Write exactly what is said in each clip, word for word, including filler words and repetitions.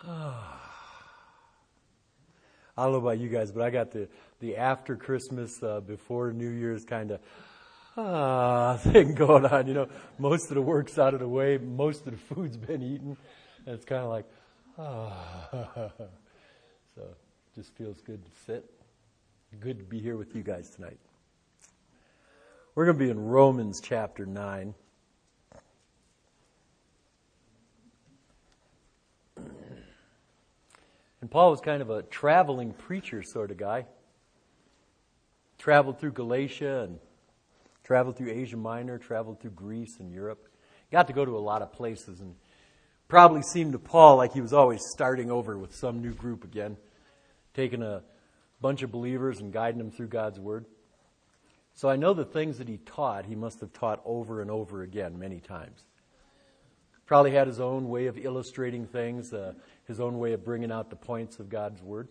I don't know about you guys, but I got the, the after Christmas, uh, before New Year's kind of ah thing going on. You know, most of the work's out of the way, most of the food's been eaten, and it's kind of like ah. So it just feels good to sit. Good to be here with you guys tonight. We're going to be in Romans chapter nine. And Paul was kind of a traveling preacher sort of guy. Traveled through Galatia and traveled through Asia Minor, traveled through Greece and Europe. Got to go to a lot of places, and probably seemed to Paul like he was always starting over with some new group again, taking a bunch of believers and guiding them through God's Word. So I know the things that he taught, he must have taught over and over again many times. Probably had his own way of illustrating things, uh, his own way of bringing out the points of God's Word.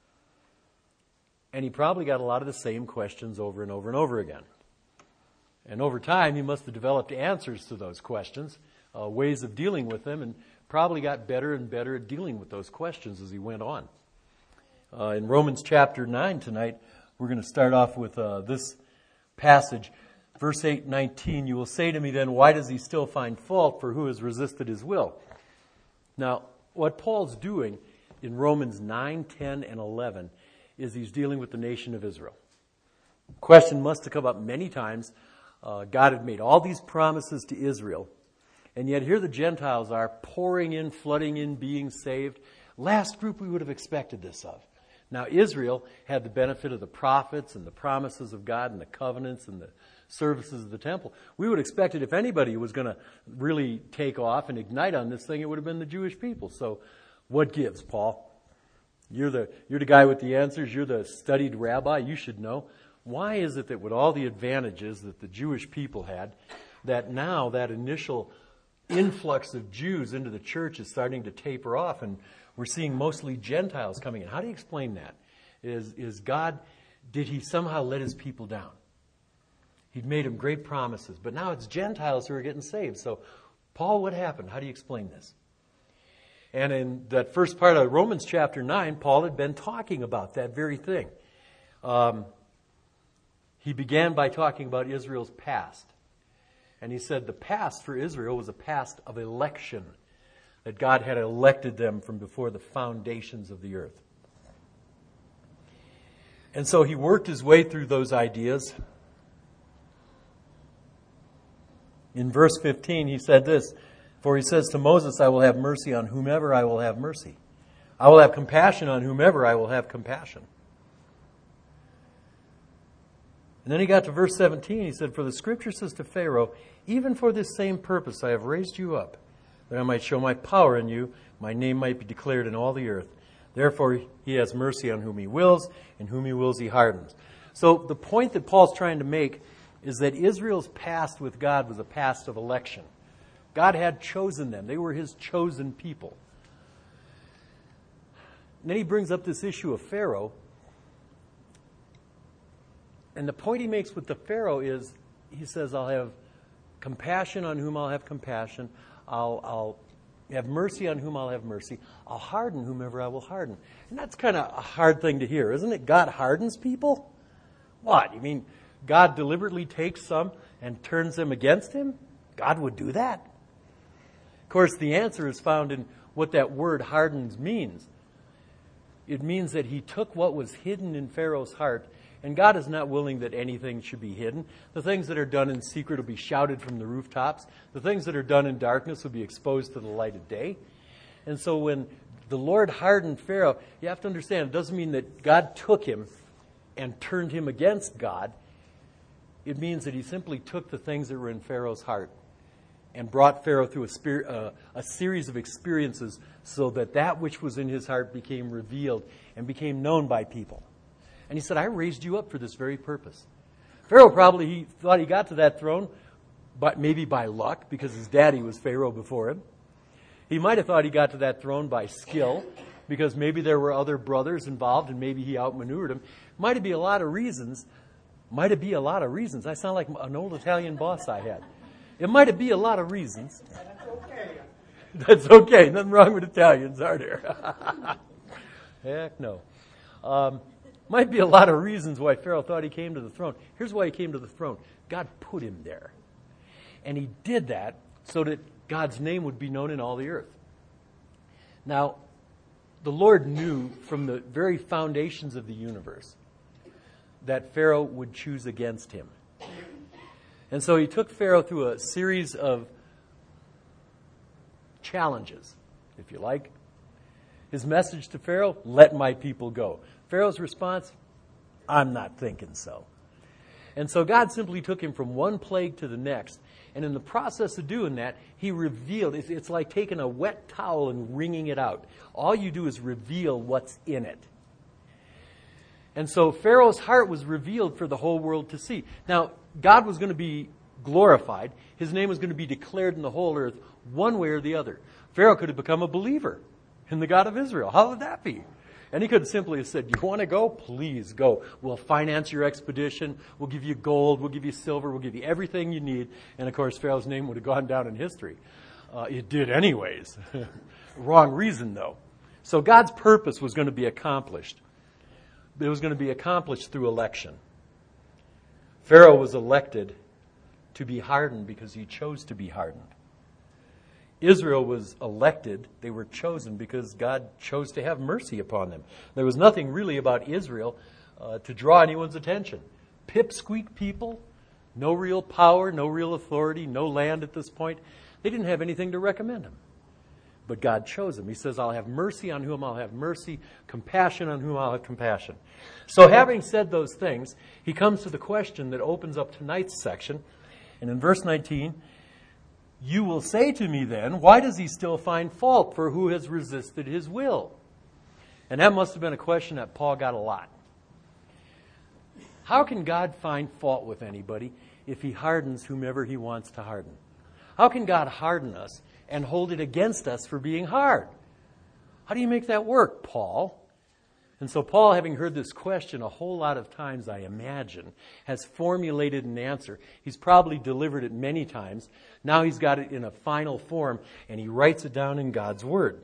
And he probably got a lot of the same questions over and over and over again. And over time, he must have developed answers to those questions, uh, ways of dealing with them, and probably got better and better at dealing with those questions as he went on. Uh, in Romans chapter nine tonight, we're going to start off with uh, this passage. Verse eight, nineteen, you will say to me then, why does he still find fault, for who has resisted his will? Now, what Paul's doing in Romans nine, ten, and eleven is he's dealing with the nation of Israel. The question must have come up many times. Uh, God had made all these promises to Israel, and yet here the Gentiles are pouring in, flooding in, being saved. Last group we would have expected this of. Now, Israel had the benefit of the prophets and the promises of God and the covenants and the services of the temple. We would expect it if anybody was going to really take off and ignite on this thing, it would have been the Jewish people. So what gives, Paul? You're the, you're the guy with the answers. You're the studied rabbi. You should know. Why is it that with all the advantages that the Jewish people had, that now that initial influx of Jews into the church is starting to taper off, and we're seeing mostly Gentiles coming in? How do you explain that? Is, is God, did he somehow let his people down? He'd made them great promises, but now it's Gentiles who are getting saved. So, Paul, what happened? How do you explain this? And in that first part of Romans chapter nine, Paul had been talking about that very thing. Um, he began by talking about Israel's past. And he said the past for Israel was a past of election, that God had elected them from before the foundations of the earth. And so he worked his way through those ideas. In verse fifteen, he said this, for he says to Moses, I will have mercy on whomever I will have mercy. I will have compassion on whomever I will have compassion. And then he got to verse seventeen, he said, for the scripture says to Pharaoh, even for this same purpose I have raised you up, that I might show my power in you, my name might be declared in all the earth. Therefore he has mercy on whom he wills, and whom he wills he hardens. So the point that Paul's trying to make is that Israel's past with God was a past of election. God had chosen them. They were his chosen people. And then he brings up this issue of Pharaoh. And the point he makes with the Pharaoh is, he says, I'll have compassion on whom I'll have compassion. I'll, I'll have mercy on whom I'll have mercy. I'll harden whomever I will harden. And that's kind of a hard thing to hear, isn't it? God hardens people? What? You mean God deliberately takes some and turns them against him? God would do that? Of course, the answer is found in what that word hardens means. It means that he took what was hidden in Pharaoh's heart, and God is not willing that anything should be hidden. The things that are done in secret will be shouted from the rooftops. The things that are done in darkness will be exposed to the light of day. And so when the Lord hardened Pharaoh, you have to understand, it doesn't mean that God took him and turned him against God. It means that he simply took the things that were in Pharaoh's heart and brought Pharaoh through a, spirit, uh, a series of experiences so that that which was in his heart became revealed and became known by people. And he said, I raised you up for this very purpose. Pharaoh probably he thought he got to that throne, but maybe by luck, because his daddy was Pharaoh before him. He might have thought he got to that throne by skill, because maybe there were other brothers involved and maybe he outmaneuvered him. Might have been a lot of reasons. Might have been a lot of reasons. I sound like an old Italian boss I had. It might have been a lot of reasons. That's okay. That's okay. Nothing wrong with Italians, are there? Heck no. Um, might be a lot of reasons why Pharaoh thought he came to the throne. Here's why he came to the throne. God put him there. And he did that so that God's name would be known in all the earth. Now, the Lord knew from the very foundations of the universe that Pharaoh would choose against him. And so he took Pharaoh through a series of challenges, if you like. His message to Pharaoh, let my people go. Pharaoh's response, I'm not thinking so. And so God simply took him from one plague to the next. And in the process of doing that, he revealed, it's like taking a wet towel and wringing it out. All you do is reveal what's in it. And so Pharaoh's heart was revealed for the whole world to see. Now, God was going to be glorified. His name was going to be declared in the whole earth one way or the other. Pharaoh could have become a believer in the God of Israel. How would that be? And he could simply have said, you want to go? Please go. We'll finance your expedition. We'll give you gold. We'll give you silver. We'll give you everything you need. And of course, Pharaoh's name would have gone down in history. Uh, it did anyways. Wrong reason, though. So God's purpose was going to be accomplished. It was going to be accomplished through election. Pharaoh was elected to be hardened because he chose to be hardened. Israel was elected, they were chosen because God chose to have mercy upon them. There was nothing really about Israel uh, to draw anyone's attention. Pipsqueak people, no real power, no real authority, no land at this point. They didn't have anything to recommend them. But God chose them. He says, I'll have mercy on whom I'll have mercy, compassion on whom I'll have compassion. So having said those things, he comes to the question that opens up tonight's section. And in verse nineteen, you will say to me then, why does he still find fault for who has resisted his will? And that must have been a question that Paul got a lot. How can God find fault with anybody if he hardens whomever he wants to harden? How can God harden us and hold it against us for being hard? How do you make that work, Paul? And so Paul, having heard this question a whole lot of times, I imagine, has formulated an answer. He's probably delivered it many times. Now he's got it in a final form, and he writes it down in God's Word.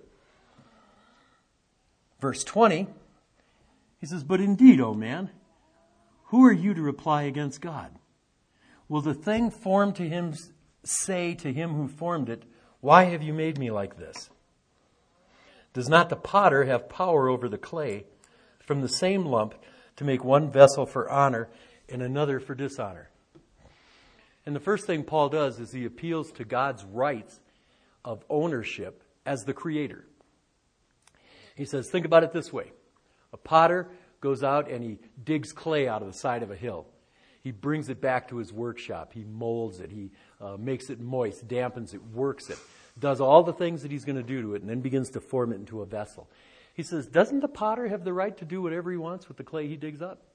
Verse twenty, he says, but indeed, O man, who are you to reply against God? Will the thing formed to him say to him who formed it, why have you made me like this? Does not the potter have power over the clay from the same lump to make one vessel for honor and another for dishonor? And the first thing Paul does is he appeals to God's rights of ownership as the creator. He says, think about it this way. A potter goes out and he digs clay out of the side of a hill. He brings it back to his workshop. He molds it. He uh, makes it moist, dampens it, works it, does all the things that he's going to do to it, and then begins to form it into a vessel. He says, doesn't the potter have the right to do whatever he wants with the clay he digs up?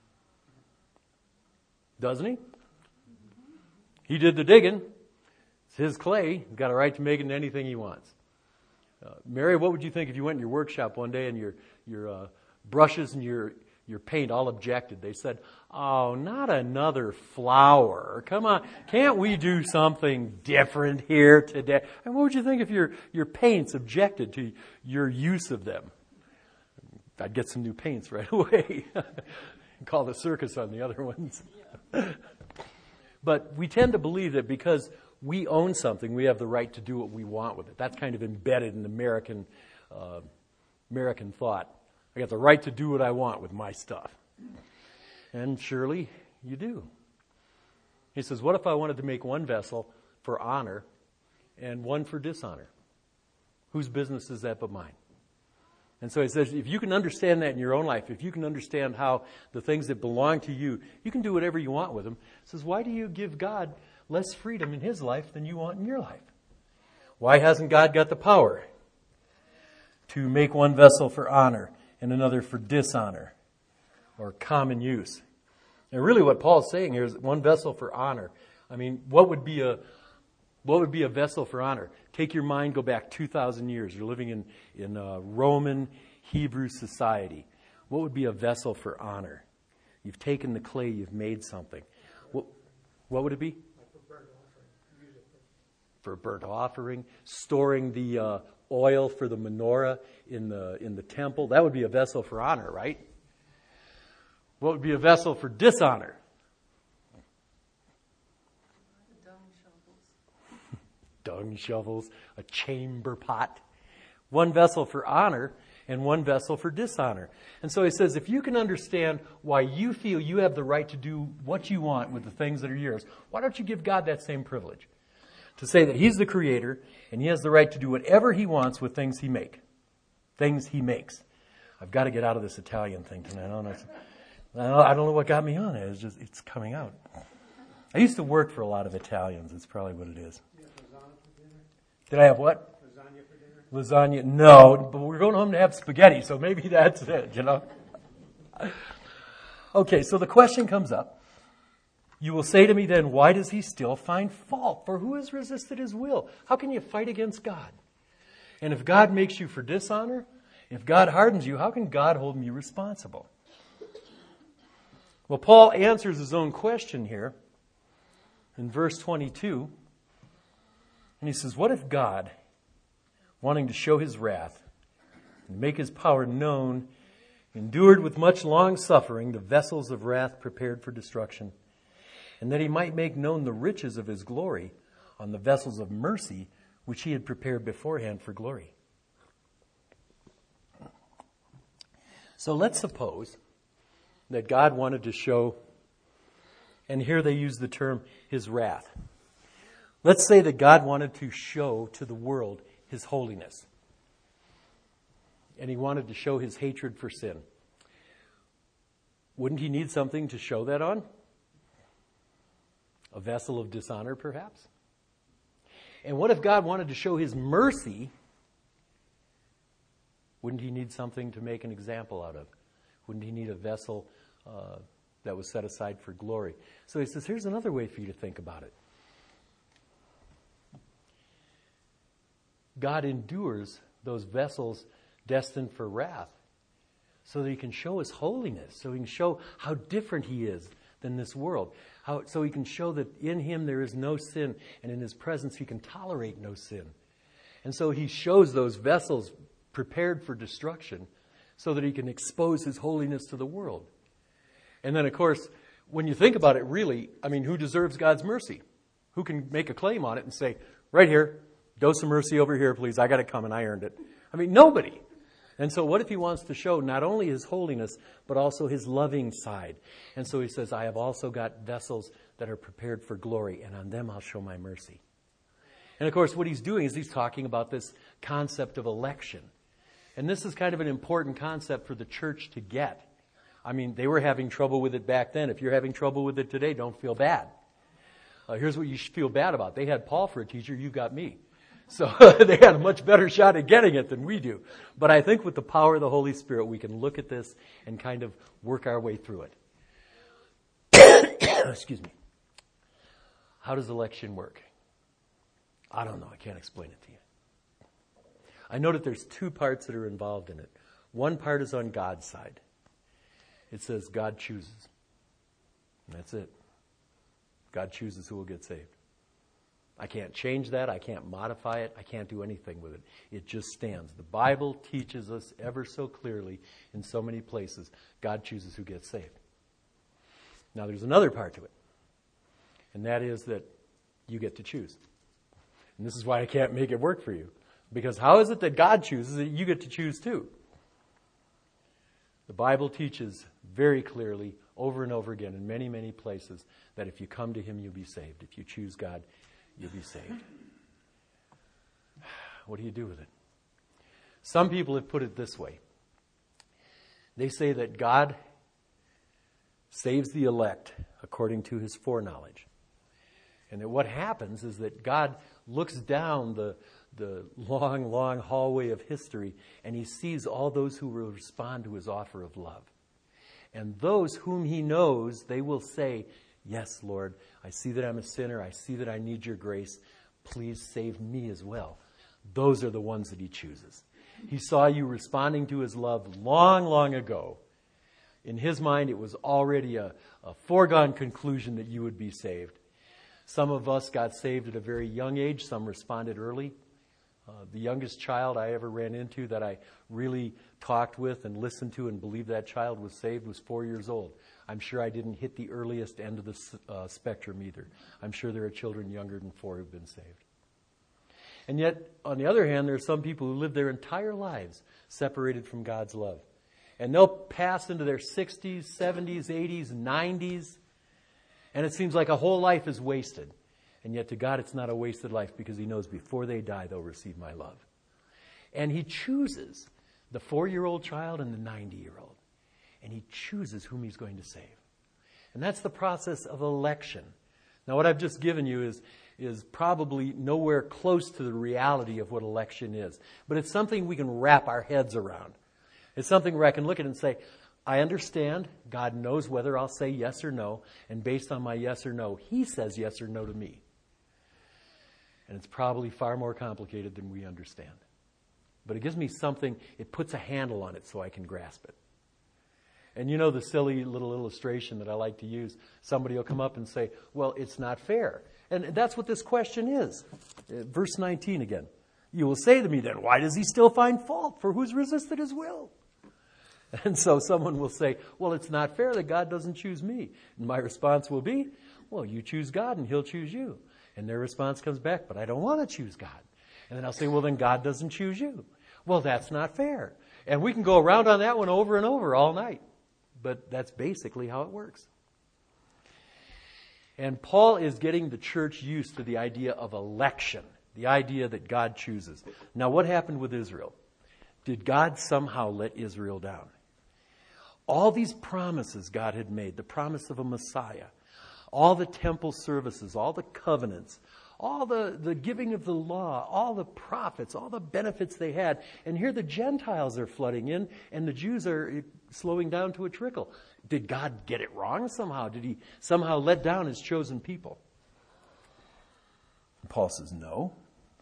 Doesn't he? He did the digging. It's his clay. He's got a right to make it into anything he wants. Uh, Mary, what would you think if you went in your workshop one day and your your uh, brushes and your your paint all objected? They said, oh, not another flower. Come on, can't we do something different here today? And what would you think if your, your paints objected to your use of them? I'd get some new paints right away. Call the circus on the other ones. But we tend to believe that because we own something, we have the right to do what we want with it. That's kind of embedded in American uh, American thought. I got the right to do what I want with my stuff. And surely you do. He says, what if I wanted to make one vessel for honor and one for dishonor? Whose business is that but mine? And so he says, if you can understand that in your own life, if you can understand how the things that belong to you, you can do whatever you want with them. He says, why do you give God less freedom in his life than you want in your life? Why hasn't God got the power to make one vessel for honor and another for dishonor or common use? And really what Paul's saying here is one vessel for honor. I mean, what would be a what would be a vessel for honor? Take your mind, go back two thousand years. You're living in, in a Roman Hebrew society. What would be a vessel for honor? You've taken the clay, you've made something. What, what would it be? for a burnt offering, storing the uh, oil for the menorah in the in the temple. That would be a vessel for honor, right? What would be a vessel for dishonor? Dung shovels. Dung shovels, a chamber pot. One vessel for honor and one vessel for dishonor. And so he says, if you can understand why you feel you have the right to do what you want with the things that are yours, why don't you give God that same privilege? To say that he's the creator and he has the right to do whatever he wants with things he make. Things he makes. I've got to get out of this Italian thing tonight. I don't know, I don't know what got me on it. It's just, it's coming out. I used to work for a lot of Italians. It's probably what it is. Did I have what? Lasagna, no, but we're going home to have spaghetti, so maybe that's it, you know. Okay, so the question comes up. You will say to me then, why does he still find fault? For who has resisted his will? How can you fight against God? And if God makes you for dishonor, if God hardens you, how can God hold me responsible? Well, Paul answers his own question here in verse twenty-two. And he says, what if God, wanting to show his wrath and make his power known, endured with much long suffering the vessels of wrath prepared for destruction, and that he might make known the riches of his glory on the vessels of mercy which he had prepared beforehand for glory? So let's suppose that God wanted to show, and here they use the term, his wrath. Let's say that God wanted to show to the world his holiness. And he wanted to show his hatred for sin. Wouldn't he need something to show that on? A vessel of dishonor, perhaps? And what if God wanted to show his mercy? Wouldn't he need something to make an example out of? Wouldn't he need a vessel uh, that was set aside for glory? So he says, here's another way for you to think about it. God endures those vessels destined for wrath so that he can show his holiness, so he can show how different he is than this world, how, so he can show that in him there is no sin, and in his presence he can tolerate no sin. And so he shows those vessels prepared for destruction so that he can expose his holiness to the world. And then, of course, when you think about it, really, I mean, who deserves God's mercy? Who can make a claim on it and say, right here, dose of mercy over here, please. I got it coming. I earned it. I mean, nobody. And so what if he wants to show not only his holiness, but also his loving side? And so he says, I have also got vessels that are prepared for glory, and on them I'll show my mercy. And of course, what he's doing is he's talking about this concept of election. And this is kind of an important concept for the church to get. I mean, they were having trouble with it back then. If you're having trouble with it today, don't feel bad. Uh, here's what you should feel bad about. They had Paul for a teacher. You got me. So they had a much better shot at getting it than we do. But I think with the power of the Holy Spirit, we can look at this and kind of work our way through it. Excuse me. How does election work? I don't know. I can't explain it to you. I know that there's two parts that are involved in it. One part is on God's side. It says God chooses. And that's it. God chooses who will get saved. I can't change that. I can't modify it. I can't do anything with it. It just stands. The Bible teaches us ever so clearly in so many places, God chooses who gets saved. Now there's another part to it. And that is that you get to choose. And this is why I can't make it work for you. Because how is it that God chooses that you get to choose too? The Bible teaches very clearly over and over again in many, many places that if you come to him, you'll be saved. If you choose God, you'll be saved. What do you do with it? Some people have put it this way. They say that God saves the elect according to his foreknowledge. And that what happens is that God looks down the, the long, long hallway of history and he sees all those who will respond to his offer of love. And those whom he knows, they will say, yes, Lord, I see that I'm a sinner. I see that I need your grace. Please save me as well. Those are the ones that he chooses. He saw you responding to his love long, long ago. In his mind, it was already a, a foregone conclusion that you would be saved. Some of us got saved at a very young age. Some responded early. Uh, the youngest child I ever ran into that I really talked with and listened to and believed that child was saved was four years old. I'm sure I didn't hit the earliest end of the uh, spectrum either. I'm sure there are children younger than four who've been saved. And yet, on the other hand, there are some people who live their entire lives separated from God's love. And they'll pass into their sixties, seventies, eighties, nineties, and it seems like a whole life is wasted. And yet to God, it's not a wasted life because He knows before they die, they'll receive my love. And He chooses the four-year-old child and the ninety-year-old. And He chooses whom He's going to save. And that's the process of election. Now, what I've just given you is, is probably nowhere close to the reality of what election is. But it's something we can wrap our heads around. It's something where I can look at it and say, I understand. God knows whether I'll say yes or no. And based on my yes or no, He says yes or no to me. And it's probably far more complicated than we understand. But it gives me something, it puts a handle on it so I can grasp it. And you know the silly little illustration that I like to use. Somebody will come up and say, well, it's not fair. And that's what this question is. Verse nineteen again. You will say to me then, why does He still find fault? For who's resisted His will? And so someone will say, well, it's not fair that God doesn't choose me. And my response will be, well, you choose God and He'll choose you. And their response comes back, but I don't want to choose God. And then I'll say, well, then God doesn't choose you. Well, that's not fair. And we can go around on that one over and over all night. But that's basically how it works. And Paul is getting the church used to the idea of election, the idea that God chooses. Now, what happened with Israel? Did God somehow let Israel down? All these promises God had made, the promise of a Messiah, all the temple services, all the covenants, all the, the giving of the law, all the prophets, all the benefits they had. And here the Gentiles are flooding in, and the Jews are slowing down to a trickle. Did God get it wrong somehow? Did He somehow let down His chosen people? Paul says no.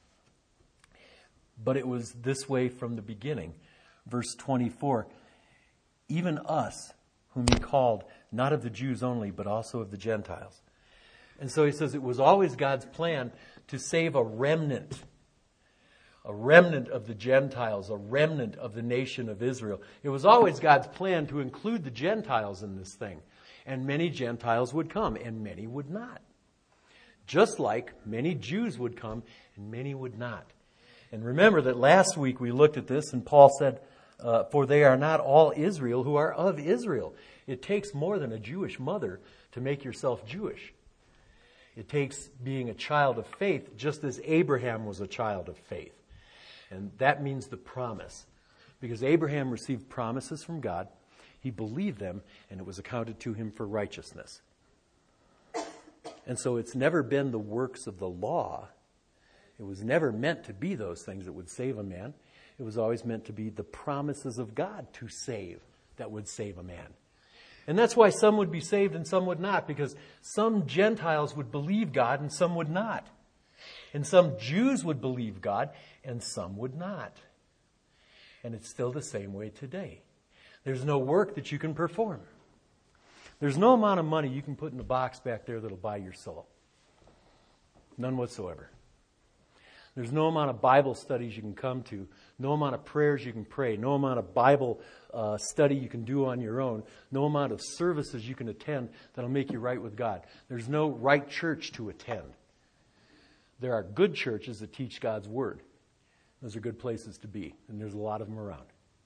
But it was this way from the beginning. Verse twenty-four, even us, whom He called, not of the Jews only, but also of the Gentiles. And so he says it was always God's plan to save a remnant, a remnant of the Gentiles, a remnant of the nation of Israel. It was always God's plan to include the Gentiles in this thing. And many Gentiles would come, and many would not. Just like many Jews would come, and many would not. And remember that last week we looked at this, and Paul said, uh, for they are not all Israel who are of Israel. It takes more than a Jewish mother to make yourself Jewish. It takes being a child of faith, just as Abraham was a child of faith. And that means the promise. Because Abraham received promises from God, he believed them, and it was accounted to him for righteousness. And so it's never been the works of the law. It was never meant to be those things that would save a man. It was always meant to be the promises of God to save that would save a man. And that's why some would be saved and some would not, because some Gentiles would believe God and some would not. And some Jews would believe God and some would not. And it's still the same way today. There's no work that you can perform. There's no amount of money you can put in a box back there that'll buy your soul. None whatsoever. There's no amount of Bible studies you can come to, no amount of prayers you can pray, no amount of Bible uh, study you can do on your own, no amount of services you can attend that'll make you right with God. There's no right church to attend. There are good churches that teach God's Word. Those are good places to be, and there's a lot of them around.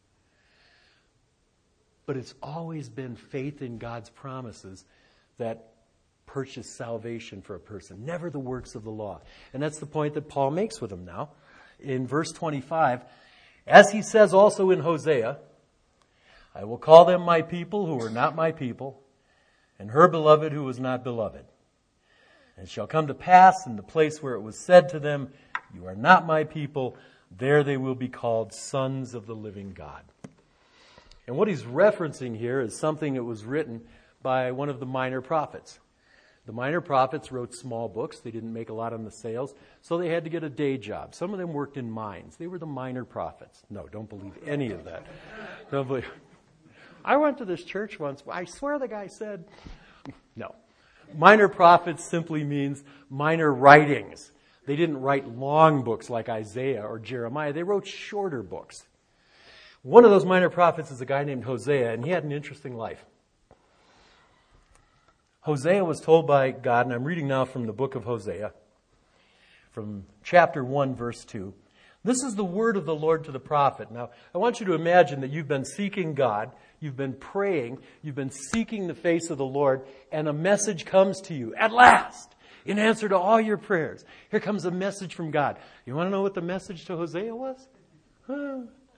But it's always been faith in God's promises that purchase salvation for a person, never the works of the law. And that's the point that Paul makes with them now. In verse twenty-five, as he says also in Hosea, I will call them my people who were not my people, and her beloved who was not beloved. And it shall come to pass in the place where it was said to them, you are not my people, there they will be called sons of the living God. And what he's referencing here is something that was written by one of the minor prophets. The minor prophets wrote small books. They didn't make a lot on the sales, so they had to get a day job. Some of them worked in mines. They were the minor prophets. No, don't believe any of that. Don't believe. I went to this church once. I swear the guy said, no. Minor prophets simply means minor writings. They didn't write long books like Isaiah or Jeremiah. They wrote shorter books. One of those minor prophets is a guy named Hosea, and he had an interesting life. Hosea was told by God, and I'm reading now from the book of Hosea, from chapter one, verse two. This is the word of the Lord to the prophet. Now, I want you to imagine that you've been seeking God, you've been praying, you've been seeking the face of the Lord, and a message comes to you at last, in answer to all your prayers. Here comes a message from God. You want to know what the message to Hosea was? Huh.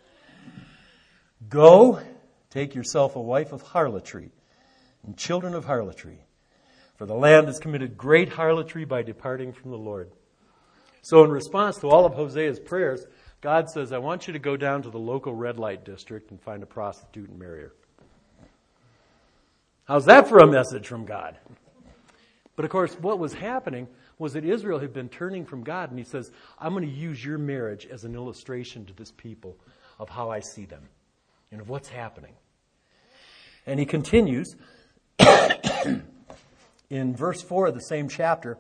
Go, take yourself a wife of harlotry and children of harlotry, for the land has committed great harlotry by departing from the Lord. So in response to all of Hosea's prayers, God says, I want you to go down to the local red light district and find a prostitute and marry her. How's that for a message from God? But of course, what was happening was that Israel had been turning from God, and he says, I'm going to use your marriage as an illustration to this people of how I see them and of what's happening. And he continues in verse four of the same chapter.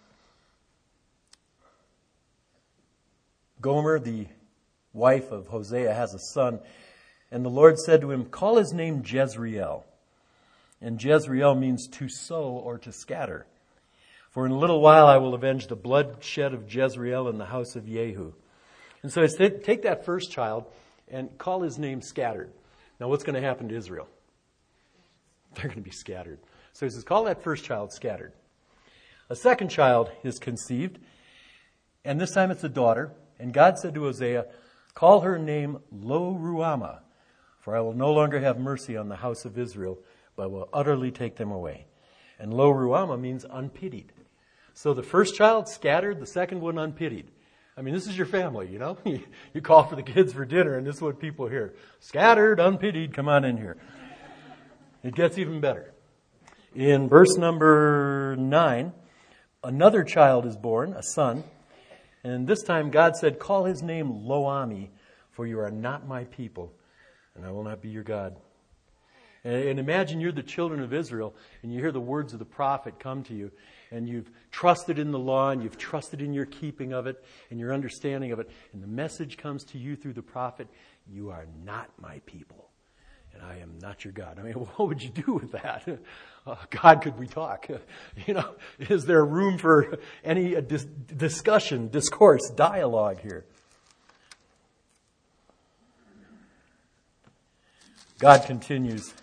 Gomer, the wife of Hosea, has a son, and the Lord said to him, call his name Jezreel. And Jezreel means to sow or to scatter. For in a little while I will avenge the bloodshed of Jezreel in the house of Jehu. And so I said, take that first child and call his name Scattered. Now what's going to happen to Israel? They're going to be scattered. So he says, call that first child Scattered. A second child is conceived, and this time it's a daughter. And God said to Hosea, call her name Lo-Ruhamah, for I will no longer have mercy on the house of Israel, but will utterly take them away. And Lo-Ruhamah means unpitied. So the first child scattered, the second one unpitied. I mean, this is your family, you know. You call for the kids for dinner, and this is what people hear. Scattered, unpitied, come on in here. It gets even better. In verse number nine, another child is born, a son. And this time God said, call his name Lo-Ami, for you are not my people, and I will not be your God. And, and imagine you're the children of Israel, and you hear the words of the prophet come to you, and you've trusted in the law, and you've trusted in your keeping of it, and your understanding of it, and the message comes to you through the prophet, you are not my people, and I am not your God. I mean, what would you do with that? Uh, God, could we talk? You know, is there room for any uh, dis- discussion, discourse, dialogue here? God continues.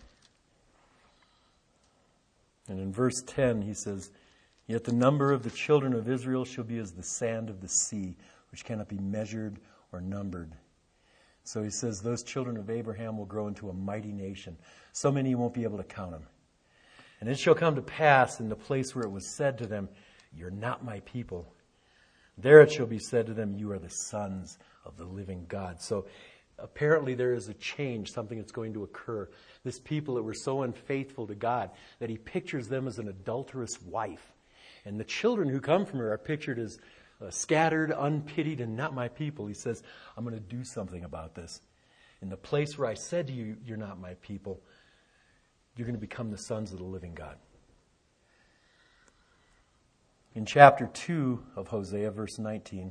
And in verse ten, he says, yet the number of the children of Israel shall be as the sand of the sea, which cannot be measured or numbered. So he says, those children of Abraham will grow into a mighty nation. So many you won't be able to count them. And it shall come to pass in the place where it was said to them, you're not my people. There it shall be said to them, you are the sons of the living God. So apparently there is a change, something that's going to occur. This people that were so unfaithful to God that he pictures them as an adulterous wife. And the children who come from her are pictured as uh, scattered, unpitied, and not my people. He says, I'm going to do something about this. In the place where I said to you, you're not my people, you're going to become the sons of the living God. In chapter two of Hosea, verse nineteen,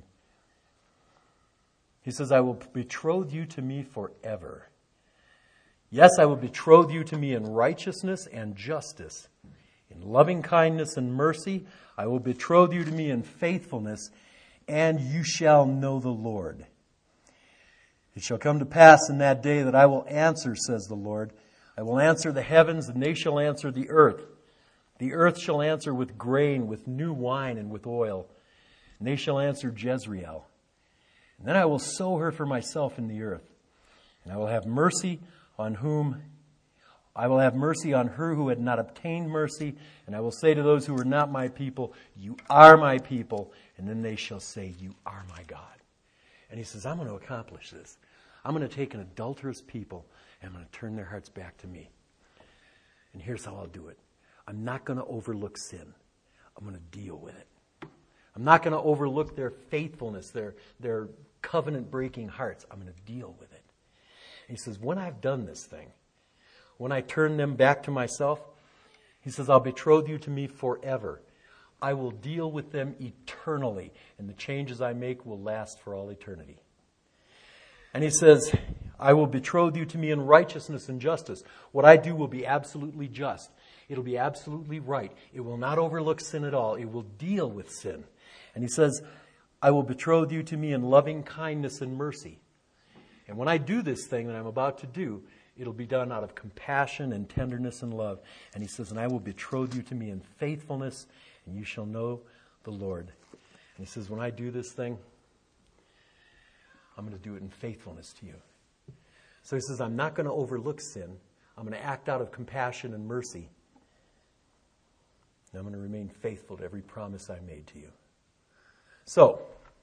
he says, I will betroth you to me forever. Yes, I will betroth you to me in righteousness and justice. In loving kindness and mercy, I will betroth you to me in faithfulness, and you shall know the Lord. It shall come to pass in that day that I will answer, says the Lord. I will answer the heavens, and they shall answer the earth. The earth shall answer with grain, with new wine, and with oil. And they shall answer Jezreel. And then I will sow her for myself in the earth. And I will have mercy on whom I will have mercy on her who had not obtained mercy. And I will say to those who are not my people, you are my people. And then they shall say, you are my God. And he says, I'm going to accomplish this. I'm going to take an adulterous people and I'm going to turn their hearts back to me. And here's how I'll do it. I'm not going to overlook sin. I'm going to deal with it. I'm not going to overlook their faithfulness, their, their covenant-breaking hearts. I'm going to deal with it. And he says, when I've done this thing, when I turn them back to myself, He says, I'll betroth you to me forever. I will deal with them eternally, and the changes I make will last for all eternity. And he says, I will betroth you to me in righteousness and justice. What I do will be absolutely just. It'll be absolutely right. It will not overlook sin at all. It will deal with sin. And he says, I will betroth you to me in loving kindness and mercy. And when I do this thing that I'm about to do, it'll be done out of compassion and tenderness and love. And he says, and I will betroth you to me in faithfulness, and you shall know the Lord. And he says, when I do this thing, I'm going to do it in faithfulness to you. So he says, I'm not going to overlook sin. I'm going to act out of compassion and mercy. And I'm going to remain faithful to every promise I made to you. So,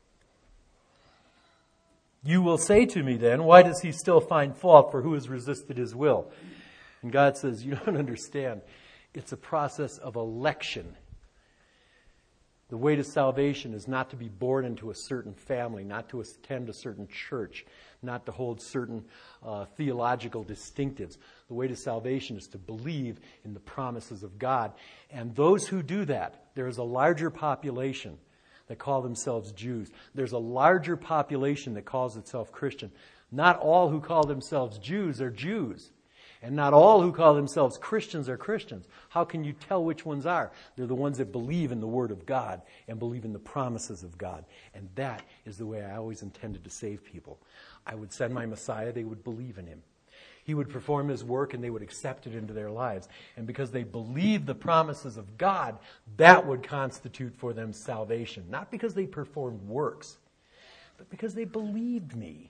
you will say to me then, why does he still find fault for who has resisted his will? And God says, you don't understand. It's a process of election. The way to salvation is not to be born into a certain family, not to attend a certain church, not to hold certain uh, theological distinctives. The way to salvation is to believe in the promises of God. And those who do that, there is a larger population that call themselves Jews. There's a larger population that calls itself Christian. Not all who call themselves Jews are Jews. And not all who call themselves Christians are Christians. How can you tell which ones are? They're the ones that believe in the Word of God and believe in the promises of God. And that is the way I always intended to save people. I would send my Messiah, they would believe in him. He would perform his work and they would accept it into their lives. And because they believed the promises of God, that would constitute for them salvation. Not because they performed works, but because they believed me.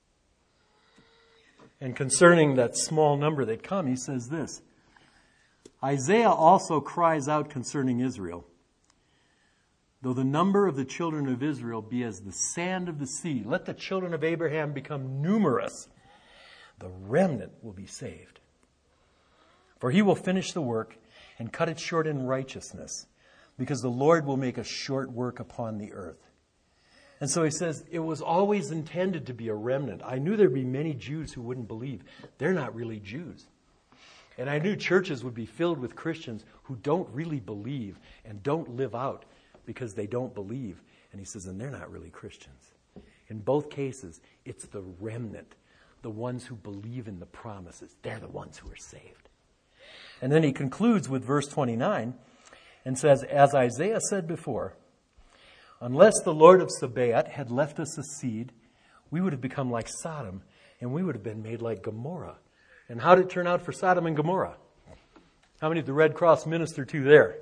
And concerning that small number that come, he says this. Isaiah also cries out concerning Israel. Though the number of the children of Israel be as the sand of the sea, let the children of Abraham become numerous. The remnant will be saved. For he will finish the work and cut it short in righteousness, because the Lord will make a short work upon the earth. And so he says, it was always intended to be a remnant. I knew there'd be many Jews who wouldn't believe. They're not really Jews. And I knew churches would be filled with Christians who don't really believe and don't live out because they don't believe. And he says, and they're not really Christians. In both cases, it's the remnant, the ones who believe in the promises. They're the ones who are saved. And then he concludes with verse twenty-nine and says, as Isaiah said before, unless the Lord of Sabaoth had left us a seed, we would have become like Sodom, and we would have been made like Gomorrah. And how did it turn out for Sodom and Gomorrah? How many did the Red Cross minister to there?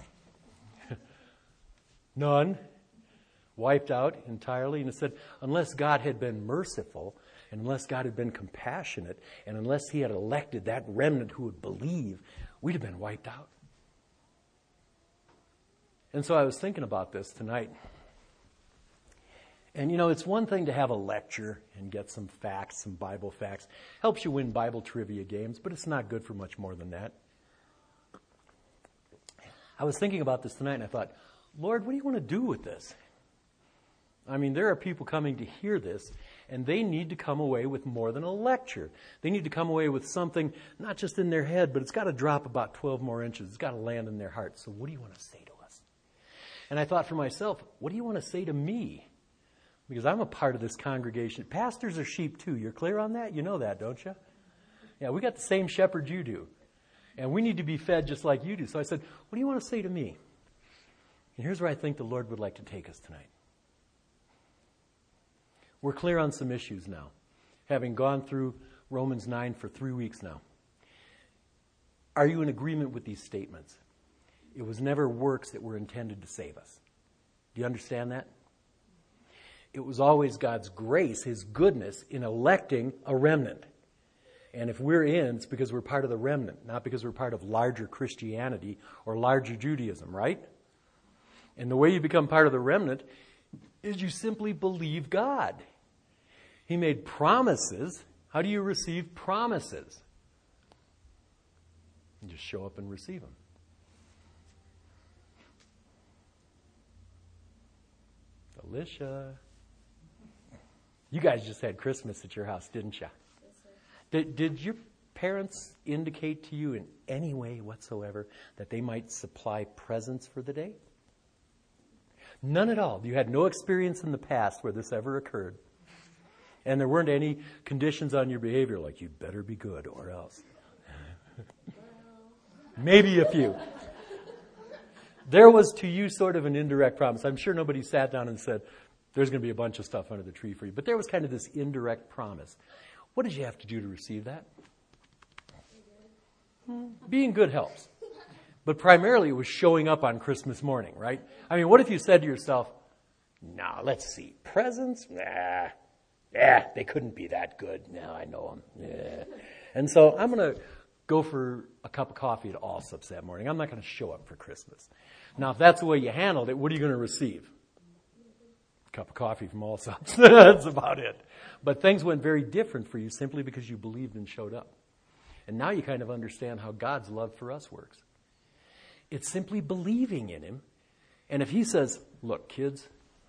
None. Wiped out entirely. And it said, unless God had been merciful, and unless God had been compassionate, and unless he had elected that remnant who would believe, we'd have been wiped out. And so I was thinking about this tonight. And, you know, it's one thing to have a lecture and get some facts, some Bible facts. Helps you win Bible trivia games, but it's not good for much more than that. I was thinking about this tonight, and I thought, Lord, what do you want to do with this? I mean, there are people coming to hear this, and they need to come away with more than a lecture. They need to come away with something, not just in their head, but it's got to drop about twelve more inches. It's got to land in their heart. So what do you want to say to us? And I thought for myself, what do you want to say to me? Because I'm a part of this congregation. Pastors are sheep too. You're clear on that? You know that, don't you? Yeah, we got the same shepherd you do. And we need to be fed just like you do. So I said, what do you want to say to me? And here's where I think the Lord would like to take us tonight. We're clear on some issues now, having gone through Romans nine for three weeks now. Are you in agreement with these statements? It was never works that were intended to save us. Do you understand that? It was always God's grace, his goodness, in electing a remnant. And if we're in, it's because we're part of the remnant, not because we're part of larger Christianity or larger Judaism, right? And the way you become part of the remnant is you simply believe God. He made promises. How do you receive promises? You just show up and receive them. Alicia. You guys just had Christmas at your house, didn't you? Yes, sir. Did, did your parents indicate to you in any way whatsoever that they might supply presents for the day? None at all. You had no experience in the past where this ever occurred. And there weren't any conditions on your behavior like you better be good or else. Maybe a few. There was to you sort of an indirect promise. I'm sure nobody sat down and said, there's going to be a bunch of stuff under the tree for you. But there was kind of this indirect promise. What did you have to do to receive that? Being good helps. But primarily it was showing up on Christmas morning, right? I mean, what if you said to yourself, nah, let's see, presents? Nah, yeah, they couldn't be that good. No, I know them. Yeah. And so I'm going to go for a cup of coffee at Allsup's that morning. I'm not going to show up for Christmas. Now, if that's the way you handled it, what are you going to receive? A cup of coffee from Allsup's. That's about it. But things went very different for you simply because you believed and showed up. And now you kind of understand how God's love for us works. It's simply believing in him. And if he says, look, kids,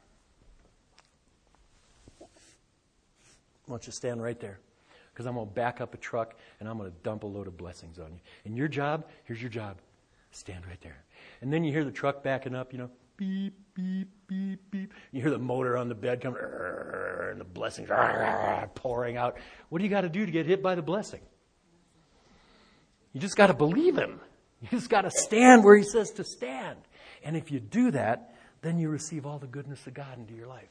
why don't you stand right there? Because I'm going to back up a truck and I'm going to dump a load of blessings on you. And your job, here's your job. Stand right there. And then you hear the truck backing up, you know, beep, beep, beep, beep. You hear the motor on the bed coming, and the blessings pouring out. What do you got to do to get hit by the blessing? You just got to believe him. You just got to stand where he says to stand. And if you do that, then you receive all the goodness of God into your life.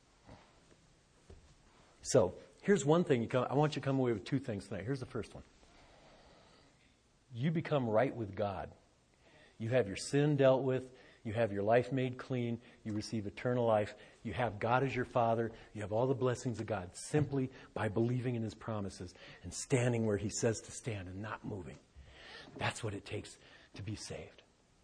So here's one thing. You come, I want you to come away with two things tonight. Here's the first one. You become right with God. You have your sin dealt with. You have your life made clean. You receive eternal life. You have God as your Father. You have all the blessings of God simply by believing in his promises and standing where he says to stand and not moving. That's what it takes to be saved.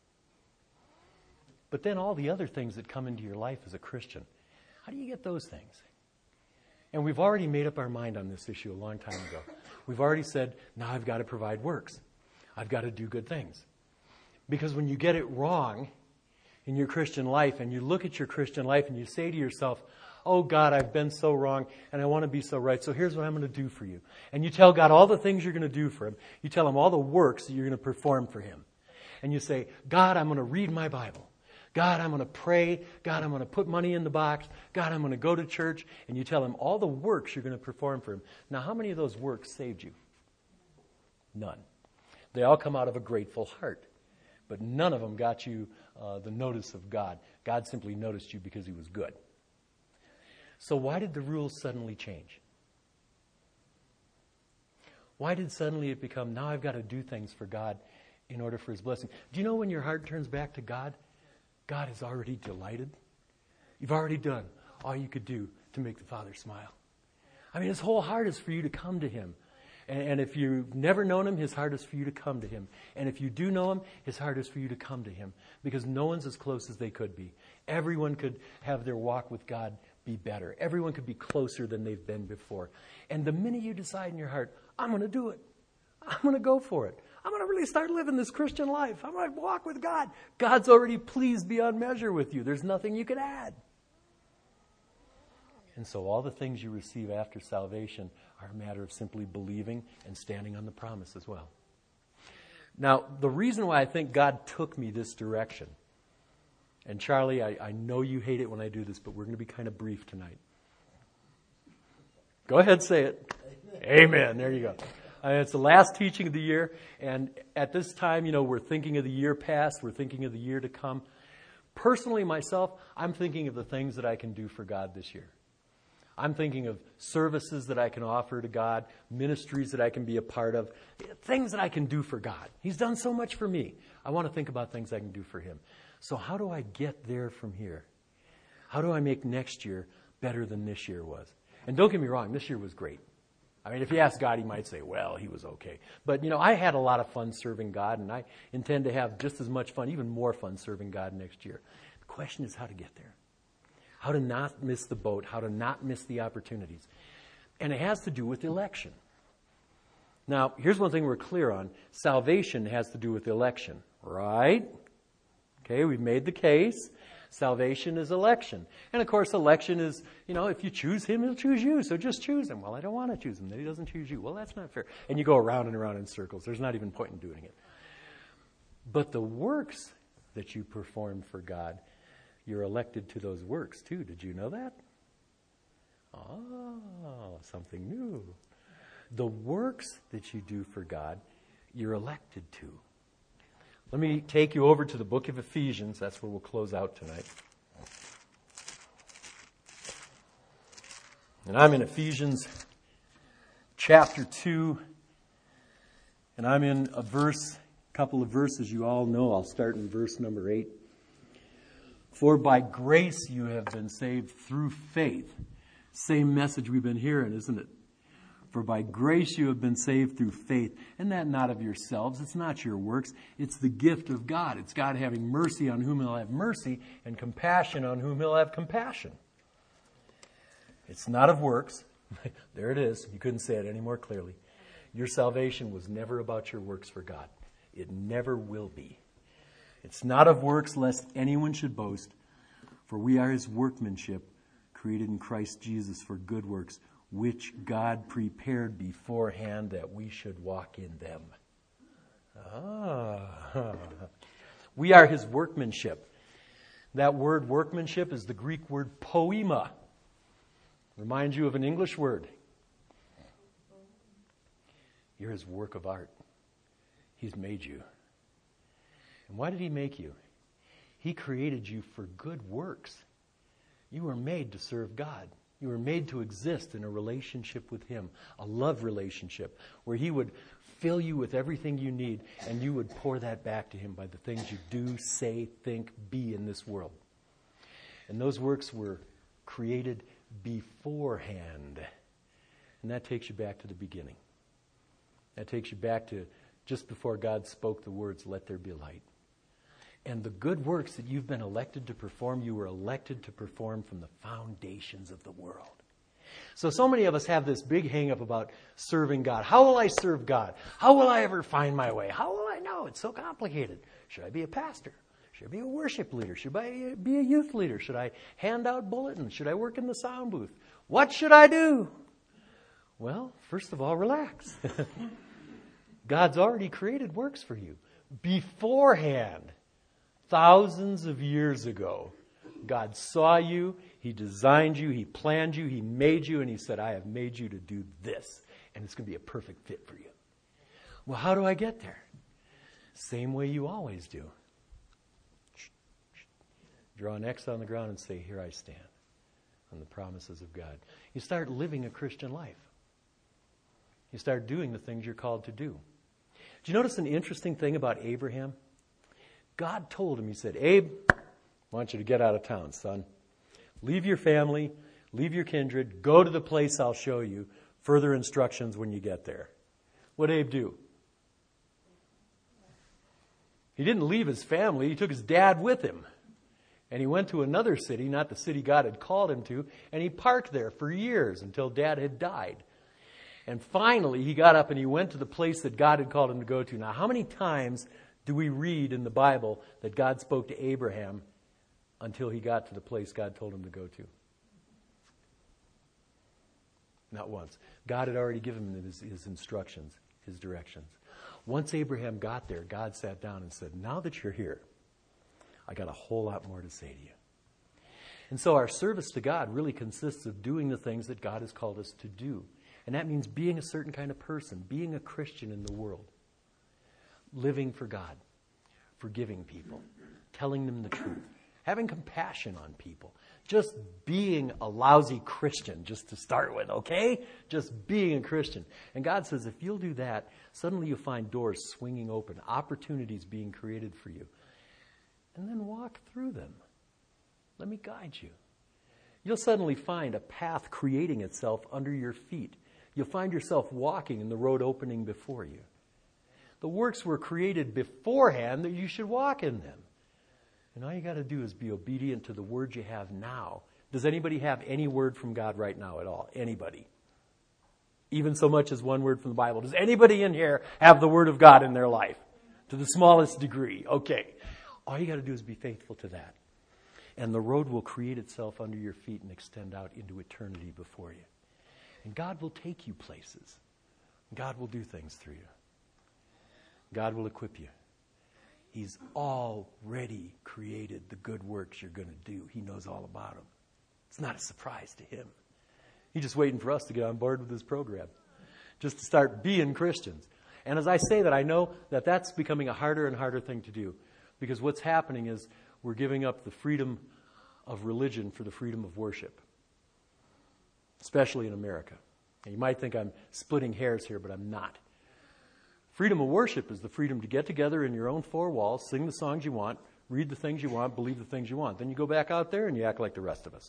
But then all the other things that come into your life as a Christian, how do you get those things? And we've already made up our mind on this issue a long time ago. We've already said, now I've got to provide works. I've got to do good things. Because when you get it wrong in your Christian life and you look at your Christian life and you say to yourself, oh God, I've been so wrong and I want to be so right, so here's what I'm going to do for you. And you tell God all the things you're going to do for him. You tell him all the works that you're going to perform for him. And you say, God, I'm going to read my Bible. God, I'm going to pray. God, I'm going to put money in the box. God, I'm going to go to church. And you tell him all the works you're going to perform for him. Now, how many of those works saved you? None. They all come out of a grateful heart. But none of them got you uh, the notice of God. God simply noticed you because he was good. So why did the rules suddenly change? Why did suddenly it become, now I've got to do things for God in order for his blessing? Do you know when your heart turns back to God, God is already delighted? You've already done all you could do to make the Father smile. I mean, his whole heart is for you to come to him. And, and if you've never known him, his heart is for you to come to him. And if you do know him, his heart is for you to come to him. Because no one's as close as they could be. Everyone could have their walk with God be better. Everyone could be closer than they've been before. And the minute you decide in your heart, I'm going to do it. I'm going to go for it. I'm going to really start living this Christian life. I'm going to walk with God. God's already pleased beyond measure with you. There's nothing you can add. And so all the things you receive after salvation are a matter of simply believing and standing on the promise as well. Now, the reason why I think God took me this direction, and Charlie, I, I know you hate it when I do this, but we're going to be kind of brief tonight. Go ahead, say it. Amen. There you go. Uh, it's the last teaching of the year, and at this time, you know, we're thinking of the year past, we're thinking of the year to come. Personally, myself, I'm thinking of the things that I can do for God this year. I'm thinking of services that I can offer to God, ministries that I can be a part of, things that I can do for God. He's done so much for me. I want to think about things I can do for him. So how do I get there from here? How do I make next year better than this year was? And don't get me wrong, this year was great. I mean, if you ask God, he might say, well, he was okay. But, you know, I had a lot of fun serving God, and I intend to have just as much fun, even more fun serving God next year. The question is how to get there. How to not miss the boat, how to not miss the opportunities. And it has to do with election. Now, here's one thing we're clear on. Salvation has to do with election, right? Okay, we've made the case. Salvation is election. And of course, election is, you know, if you choose him, he'll choose you. So just choose him. Well, I don't want to choose him. Then he doesn't choose you. Well, that's not fair. And you go around and around in circles. There's not even point in doing it. But the works that you perform for God, you're elected to those works too. Did you know that? Oh, something new. The works that you do for God, you're elected to. Let me take you over to the book of Ephesians. That's where we'll close out tonight. And I'm in Ephesians chapter two, and I'm in a verse, a couple of verses you all know. I'll start in verse number eight. For by grace you have been saved through faith. Same message we've been hearing, isn't it? For by grace you have been saved through faith, and that not of yourselves. It's not your works. It's the gift of God. It's God having mercy on whom he'll have mercy and compassion on whom he'll have compassion. It's not of works. There it is. You couldn't say it any more clearly. Your salvation was never about your works for God. It never will be. It's not of works, lest anyone should boast. For we are his workmanship, created in Christ Jesus for good works, which God prepared beforehand that we should walk in them. Ah. We are his workmanship. That word workmanship is the Greek word poema. Reminds you of an English word. You're his work of art. He's made you. And why did he make you? He created you for good works. You were made to serve God. You were made to exist in a relationship with him, a love relationship, where he would fill you with everything you need, and you would pour that back to him by the things you do, say, think, be in this world. And those works were created beforehand. And that takes you back to the beginning. That takes you back to just before God spoke the words, "Let there be light." And the good works that you've been elected to perform, you were elected to perform from the foundations of the world. So, so many of us have this big hang-up about serving God. How will I serve God? How will I ever find my way? How will I know? It's so complicated. Should I be a pastor? Should I be a worship leader? Should I be a youth leader? Should I hand out bulletins? Should I work in the sound booth? What should I do? Well, first of all, relax. God's already created works for you beforehand. Thousands of years ago, God saw you, he designed you, he planned you, he made you, and he said, I have made you to do this, and it's going to be a perfect fit for you. Well, how do I get there? Same way you always do. Draw an X on the ground and say, here I stand on the promises of God. You start living a Christian life. You start doing the things you're called to do. Did you notice an interesting thing about Abraham? God told him, he said, Abe, I want you to get out of town, son. Leave your family, leave your kindred, go to the place I'll show you. Further instructions when you get there. What'd Abe do? He didn't leave his family, he took his dad with him. And he went to another city, not the city God had called him to, and he parked there for years until dad had died. And finally, he got up and he went to the place that God had called him to go to. Now, how many times do we read in the Bible that God spoke to Abraham until he got to the place God told him to go to? Not once. God had already given him his, his instructions, his directions. Once Abraham got there, God sat down and said, now that you're here, I got a whole lot more to say to you. And so our service to God really consists of doing the things that God has called us to do. And that means being a certain kind of person, being a Christian in the world. Living for God, forgiving people, telling them the truth, having compassion on people, just being a lousy Christian, just to start with, okay? Just being a Christian. And God says, if you'll do that, suddenly you'll find doors swinging open, opportunities being created for you. And then walk through them. Let me guide you. You'll suddenly find a path creating itself under your feet. You'll find yourself walking in the road opening before you. The works were created beforehand that you should walk in them. And all you got to do is be obedient to the word you have now. Does anybody have any word from God right now at all? Anybody? Even so much as one word from the Bible. Does anybody in here have the word of God in their life? To the smallest degree. Okay. All you got to do is be faithful to that. And the road will create itself under your feet and extend out into eternity before you. And God will take you places. God will do things through you. God will equip you. He's already created the good works you're going to do. He knows all about them. It's not a surprise to him. He's just waiting for us to get on board with this program, just to start being Christians. And as I say that, I know that that's becoming a harder and harder thing to do, because what's happening is we're giving up the freedom of religion for the freedom of worship, especially in America. And you might think I'm splitting hairs here, but I'm not. Freedom of worship is the freedom to get together in your own four walls, sing the songs you want, read the things you want, believe the things you want. Then you go back out there and you act like the rest of us.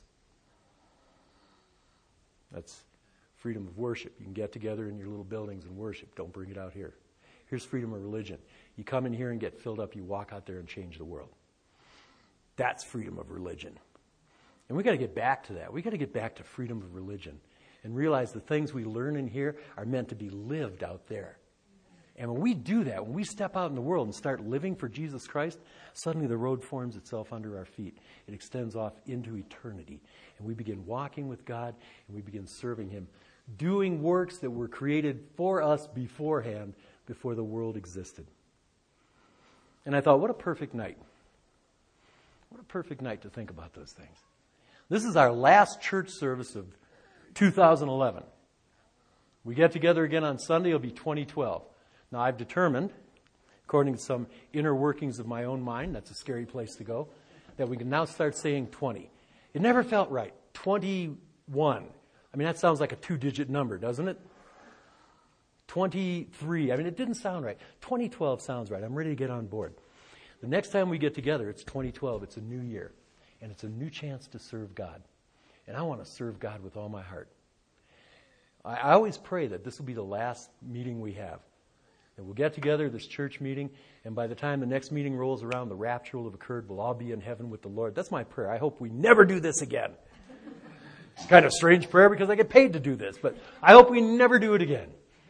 That's freedom of worship. You can get together in your little buildings and worship. Don't bring it out here. Here's freedom of religion. You come in here and get filled up. You walk out there and change the world. That's freedom of religion. And we got to get back to that. We got to get back to freedom of religion and realize the things we learn in here are meant to be lived out there. And when we do that, when we step out in the world and start living for Jesus Christ, suddenly the road forms itself under our feet. It extends off into eternity. And we begin walking with God, and we begin serving him, doing works that were created for us beforehand, before the world existed. And I thought, what a perfect night. What a perfect night to think about those things. This is our last church service of two thousand eleven. We get together again on Sunday. It'll be twenty twelve. Now, I've determined, according to some inner workings of my own mind, that's a scary place to go, that we can now start saying twenty. It never felt right. twenty-one. I mean, that sounds like a two-digit number, doesn't it? twenty-three. I mean, it didn't sound right. twenty twelve sounds right. I'm ready to get on board. The next time we get together, it's twenty twelve. It's a new year. And it's a new chance to serve God. And I want to serve God with all my heart. I, I always pray that this will be the last meeting we have. That we'll get together, this church meeting, and by the time the next meeting rolls around, the rapture will have occurred. We'll all be in heaven with the Lord. That's my prayer. I hope we never do this again. It's kind of a strange prayer because I get paid to do this, but I hope we never do it again.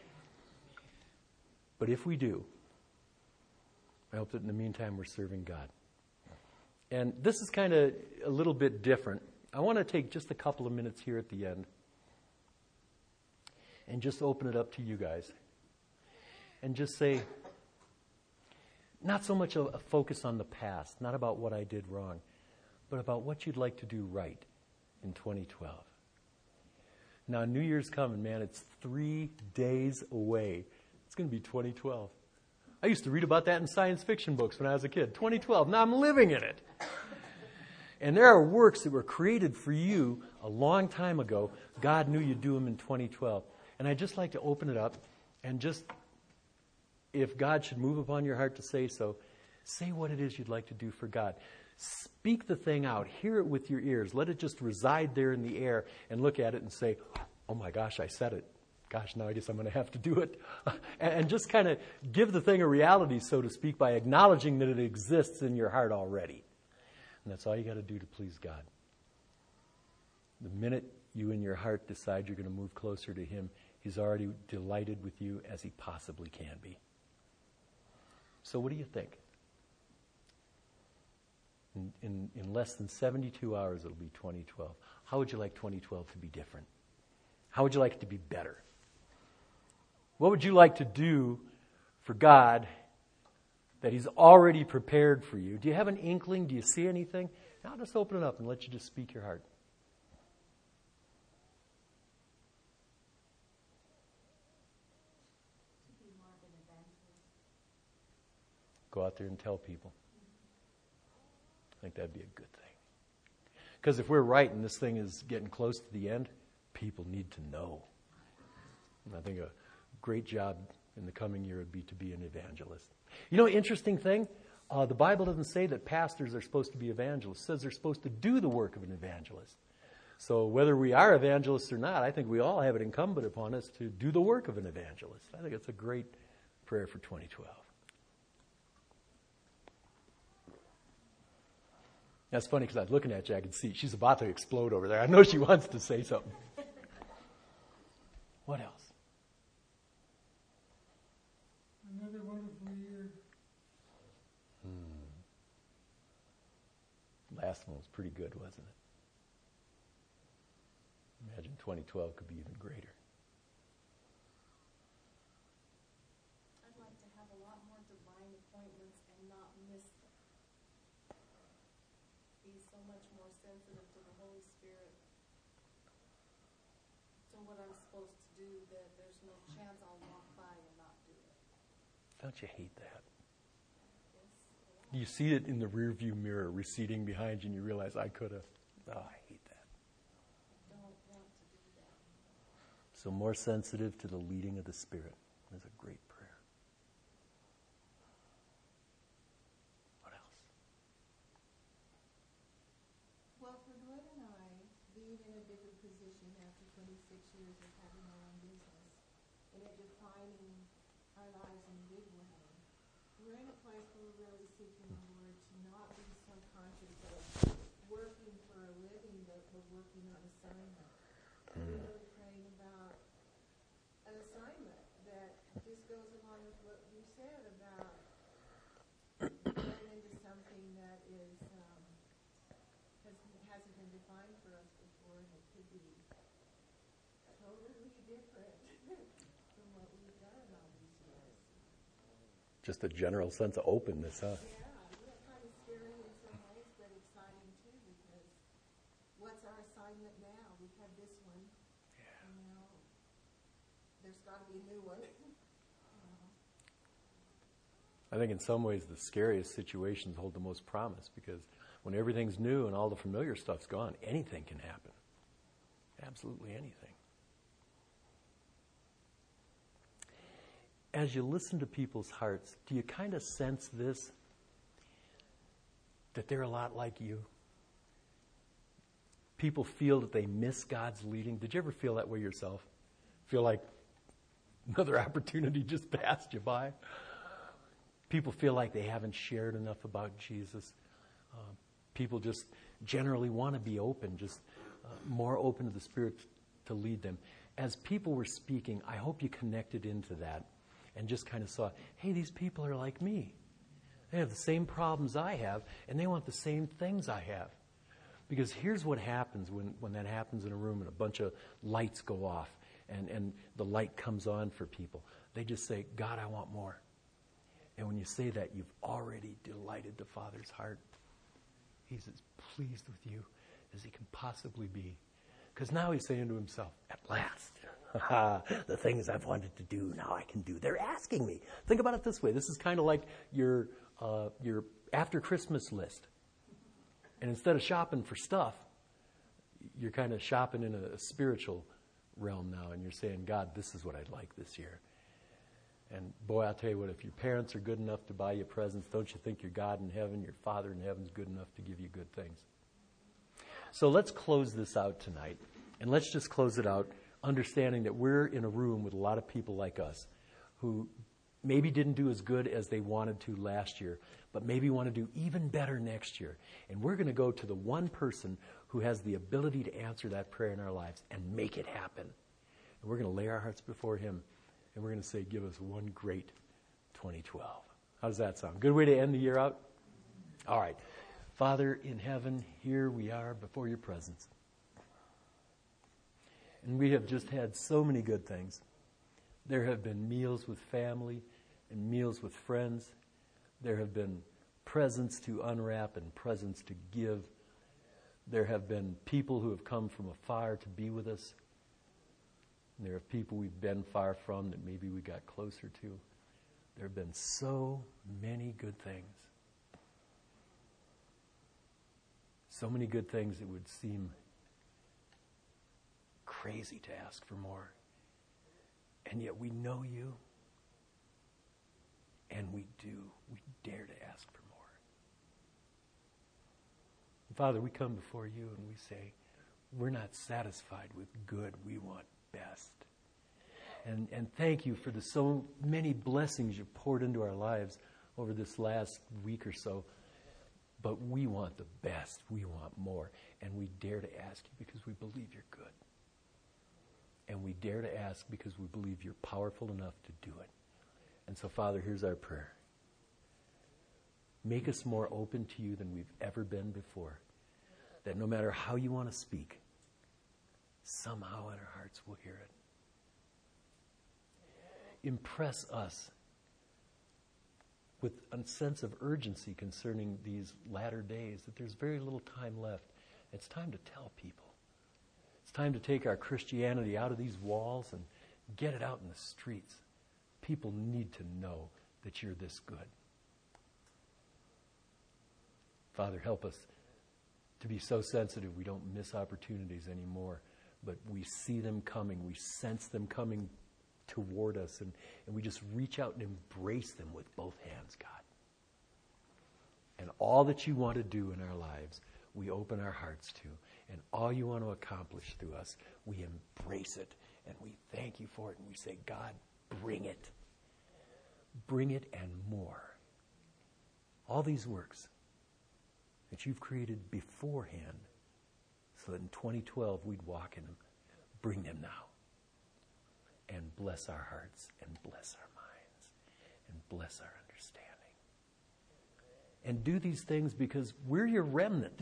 But if we do, I hope that in the meantime we're serving God. And this is kind of a little bit different. I want to take just a couple of minutes here at the end and just open it up to you guys. And just say, not so much a, a focus on the past, not about what I did wrong, but about what you'd like to do right in twenty twelve. Now, New Year's coming, man. It's three days away. It's going to be twenty twelve. I used to read about that in science fiction books when I was a kid. twenty twelve. Now I'm living in it. And there are works that were created for you a long time ago. God knew you'd do them in twenty twelve. And I'd just like to open it up and just, if God should move upon your heart to say so, say what it is you'd like to do for God. Speak the thing out. Hear it with your ears. Let it just reside there in the air and look at it and say, oh my gosh, I said it. Gosh, now I guess I'm going to have to do it. And just kind of give the thing a reality, so to speak, by acknowledging that it exists in your heart already. And that's all you got to do to please God. The minute you in your heart decide you're going to move closer to him, he's already delighted with you as he possibly can be. So what do you think? In, in, in less than seventy-two hours, it'll be twenty twelve. How would you like twenty twelve to be different? How would you like it to be better? What would you like to do for God that he's already prepared for you? Do you have an inkling? Do you see anything? Now I'll just open it up and let you just speak your heart. Go out there and tell people. I think that'd be a good thing. Because if we're right and this thing is getting close to the end, people need to know. And I think a great job in the coming year would be to be an evangelist. You know, interesting thing, uh, the Bible doesn't say that pastors are supposed to be evangelists. It says they're supposed to do the work of an evangelist. So whether we are evangelists or not, I think we all have it incumbent upon us to do the work of an evangelist. I think it's a great prayer for twenty twelve. That's funny because I was looking at you. I could see she's about to explode over there. I know she wants to say something. What else? Another wonderful year. Hmm. Last last one was pretty good, wasn't it? Imagine twenty twelve could be even greater. I'd like to have a lot more divine appointments and not miss them. Be so much more sensitive to the Holy Spirit, to what I'm supposed to do, that there's no chance I'll walk by and not do it. Don't you hate that? Yes. You see it in the rearview mirror receding behind you and you realize, I could have. Oh, I hate that. Don't want to do that. So more sensitive to the leading of the Spirit is a great prayer. What else? Well, for Glenn and I, being in a different position after twenty-six years of having our own business, and it defining our lives in a big way, we're in a place where we're really seeking the Lord to not be so conscious of working for a living, but we're working on assignment. And we're really praying about an assignment that just goes along with what you said about getting into something that is um, has, hasn't been defined for us before, and it could be totally different from what we've done all these years. Just a general sense of openness, huh? Yeah, yeah, kind of scary in some ways, but exciting too, because what's our assignment now? We've had this one, and now there's got to be a new one. I think in some ways the scariest situations hold the most promise, because when everything's new and all the familiar stuff's gone, anything can happen. Absolutely anything. As you listen to people's hearts, do you kind of sense this? That they're a lot like you? People feel that they miss God's leading. Did you ever feel that way yourself? Feel like another opportunity just passed you by? People feel like they haven't shared enough about Jesus. Uh, people just generally want to be open, just uh, more open to the Spirit to lead them. As people were speaking, I hope you connected into that and just kind of saw, hey, these people are like me. They have the same problems I have, and they want the same things I have. Because here's what happens when, when that happens in a room and a bunch of lights go off and, and the light comes on for people. They just say, God, I want more. And when you say that, you've already delighted the Father's heart. He's as pleased with you as he can possibly be. Because now he's saying to himself, at last, the things I've wanted to do, now I can do. They're asking me. Think about it this way. This is kind of like your uh, your after Christmas list. And instead of shopping for stuff, you're kind of shopping in a, a spiritual realm now. And you're saying, God, this is what I'd like this year. And boy, I'll tell you what, if your parents are good enough to buy you presents, don't you think your God in heaven, your Father in heaven is good enough to give you good things? So let's close this out tonight. And let's just close it out understanding that we're in a room with a lot of people like us who maybe didn't do as good as they wanted to last year, but maybe want to do even better next year. And we're going to go to the one person who has the ability to answer that prayer in our lives and make it happen. And we're going to lay our hearts before him, and we're going to say, give us one great twenty twelve. How does that sound? Good way to end the year out? All right. Father in heaven, here we are before your presence. And we have just had so many good things. There have been meals with family and meals with friends. There have been presents to unwrap and presents to give. There have been people who have come from afar to be with us. And there are people we've been far from that maybe we got closer to. There have been so many good things. So many good things it would seem crazy to ask for more. And yet we know you, and we do. We dare to ask for more. And Father, we come before you and we say, we're not satisfied with good. We want best. And, and thank you for the so many blessings you've poured into our lives over this last week or so. But we want the best. We want more. And we dare to ask you because we believe you're good. And we dare to ask because we believe you're powerful enough to do it. And so, Father, here's our prayer. Make us more open to you than we've ever been before. that no matter how you want to speak, somehow in our hearts we'll hear it. Impress us with a sense of urgency concerning these latter days, that there's very little time left. It's time to tell people. It's time to take our Christianity out of these walls and get it out in the streets. People need to know that you're this good. Father, help us to be so sensitive we don't miss opportunities anymore, but we see them coming, we sense them coming toward us, and, and we just reach out and embrace them with both hands, God. And all that you want to do in our lives, we open our hearts to. And all you want to accomplish through us, we embrace it, and we thank you for it, and we say, God, bring it. Bring it and more. All these works that you've created beforehand, so that in twenty twelve we'd walk in them, bring them now. And bless our hearts, and bless our minds, and bless our understanding. And do these things because we're your remnant.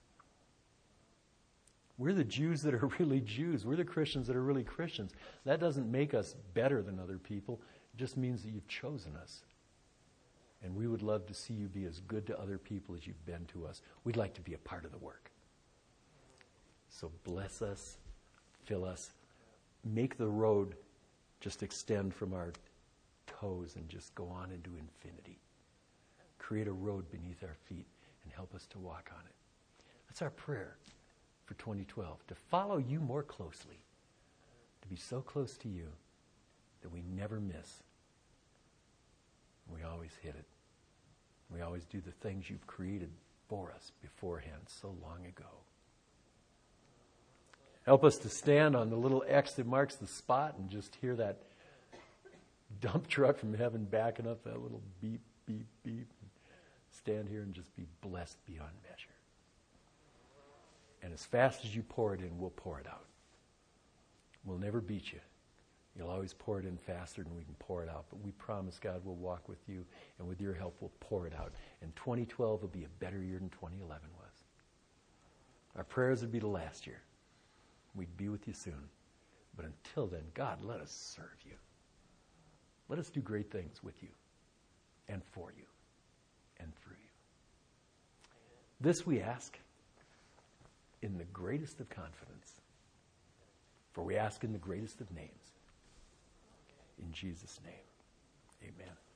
We're the Jews that are really Jews. We're the Christians that are really Christians. That doesn't make us better than other people. It just means that you've chosen us. And we would love to see you be as good to other people as you've been to us. We'd like to be a part of the work. So bless us, fill us, make the road just extend from our toes and just go on into infinity. Create a road beneath our feet and help us to walk on it. That's our prayer for twenty twelve, to follow you more closely, to be so close to you that we never miss. We always hit it. We always do the things you've created for us beforehand so long ago. Help us to stand on the little X that marks the spot and just hear that dump truck from heaven backing up, that little beep, beep, beep. Stand here and just be blessed beyond measure. And as fast as you pour it in, we'll pour it out. We'll never beat you. You'll always pour it in faster than we can pour it out. But we promise, God, we'll walk with you, and with your help, we'll pour it out. And twenty twelve will be a better year than twenty eleven was. Our prayers would be the last year. We'd be with you soon. But until then, God, let us serve you. Let us do great things with you and for you and through you. This we ask in the greatest of confidence, for we ask in the greatest of names. In Jesus' name, amen.